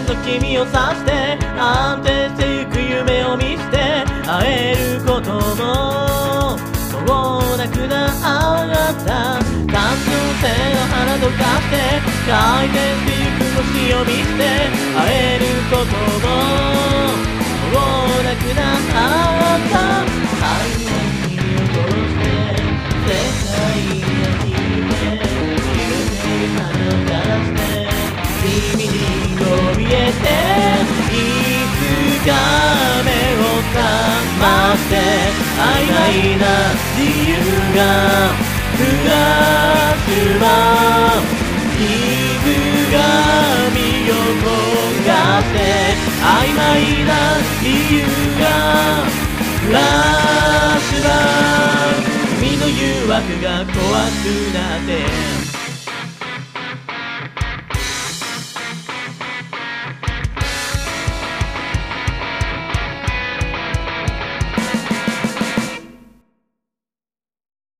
と君を指して安定してゆく夢を見捨て会えることももうなくなった感情線を腹溶かして回転してゆく星を見捨て会えることももうなくなった愛の火を殺して世界へ引いて夢に花がして君に怯えていつか目を覚まして曖昧な自由がふわふわ傷が身を焦がして曖昧な理由がフラッシュバック君の誘惑が怖くなって